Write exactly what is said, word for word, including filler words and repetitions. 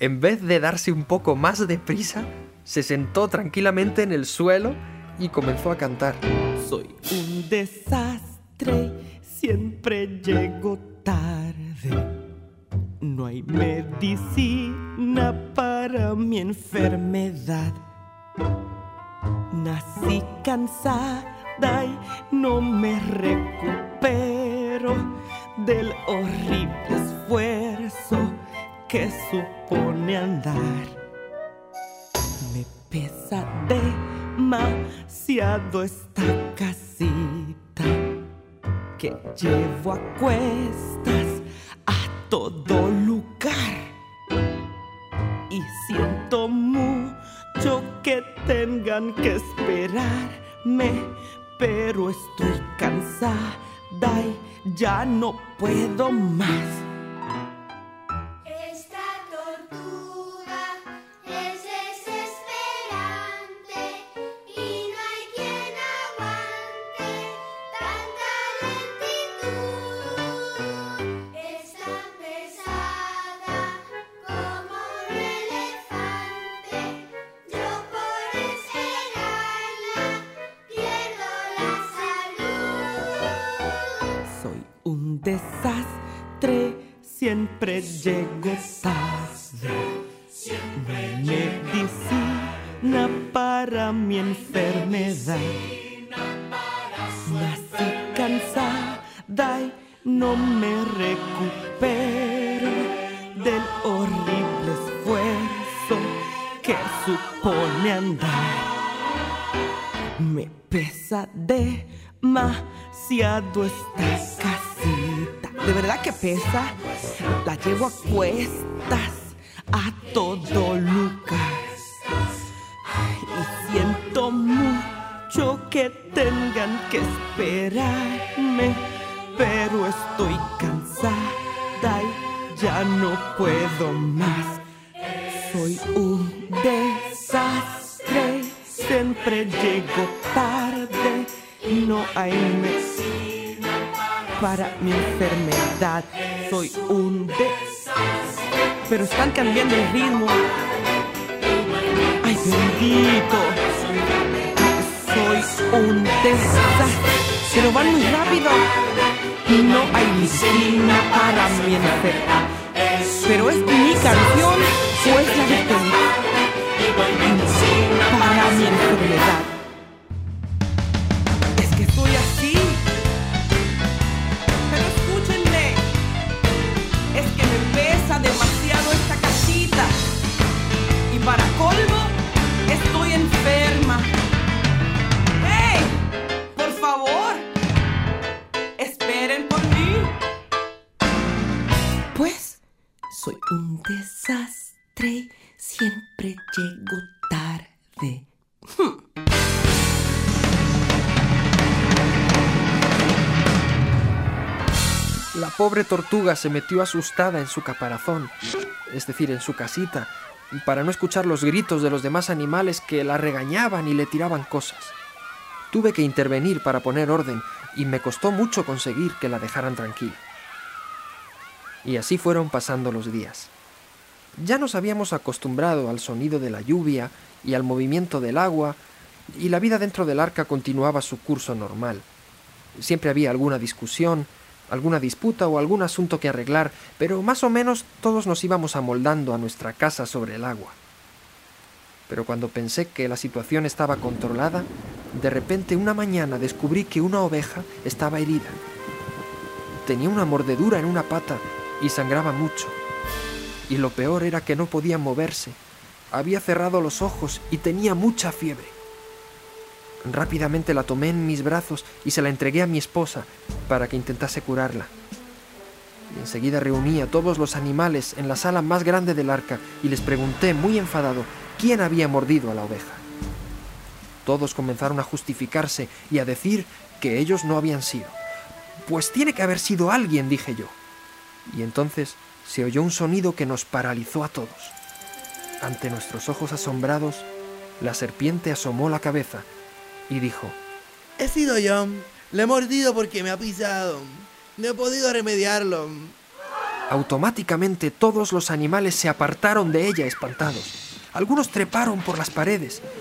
en vez de darse un poco más de prisa, se sentó tranquilamente en el suelo y comenzó a cantar. Soy un desastre, siempre llego tarde. No hay medicina para mi enfermedad. Nací cansada y no me recupero del horrible esfuerzo que supone andar. Me pesa demasiado esta casita que llevo a cuestas a todo lugar. Y siento mucho que tengan que esperarme, pero estoy cansada y ya no puedo más. Un desastre, siempre llego tarde. No hay medicina para mi enfermedad. Nací cansada y no me recupero del horrible esfuerzo que supone andar. Me pesa demasiado esta casita. De verdad que pesa. La llevo a cuestas a todo lugar. Y siento mucho que tengan que esperarme, pero estoy cansada y ya no puedo más. Soy un desastre, siempre llego tarde. No hay medicina para mi enfermedad. Soy un desastre. Pero están cambiando el ritmo. Ay, bendito. Soy un desastre. Pero van muy rápido. No hay medicina para mi enfermedad. Pero es mi canción o es la de todos. Para mi enfermedad. Soy así, pero escúchenme, es que me pesa demasiado esta casita y para colmo estoy enferma. ¡Hey! Por favor, esperen por mí. Pues soy un desastre, siempre llego tarde. Hmm. La pobre tortuga se metió asustada en su caparazón, es decir, en su casita, para no escuchar los gritos de los demás animales que la regañaban y le tiraban cosas. Tuve que intervenir para poner orden y me costó mucho conseguir que la dejaran tranquila. Y así fueron pasando los días. Ya nos habíamos acostumbrado al sonido de la lluvia y al movimiento del agua, y la vida dentro del arca continuaba su curso normal. Siempre había alguna discusión, alguna disputa o algún asunto que arreglar, pero más o menos todos nos íbamos amoldando a nuestra casa sobre el agua. Pero cuando pensé que la situación estaba controlada, de repente una mañana descubrí que una oveja estaba herida. Tenía una mordedura en una pata y sangraba mucho. Y lo peor era que no podía moverse. Había cerrado los ojos y tenía mucha fiebre. Rápidamente la tomé en mis brazos y se la entregué a mi esposa para que intentase curarla. Y enseguida reuní a todos los animales en la sala más grande del arca y les pregunté, muy enfadado, quién había mordido a la oveja. Todos comenzaron a justificarse y a decir que ellos no habían sido. Pues tiene que haber sido alguien, dije yo. Y entonces se oyó un sonido que nos paralizó a todos. Ante nuestros ojos asombrados, la serpiente asomó la cabeza y dijo: He sido yo, le he mordido porque me ha pisado, no he podido remediarlo. Automáticamente todos los animales se apartaron de ella espantados. Algunos treparon por las paredes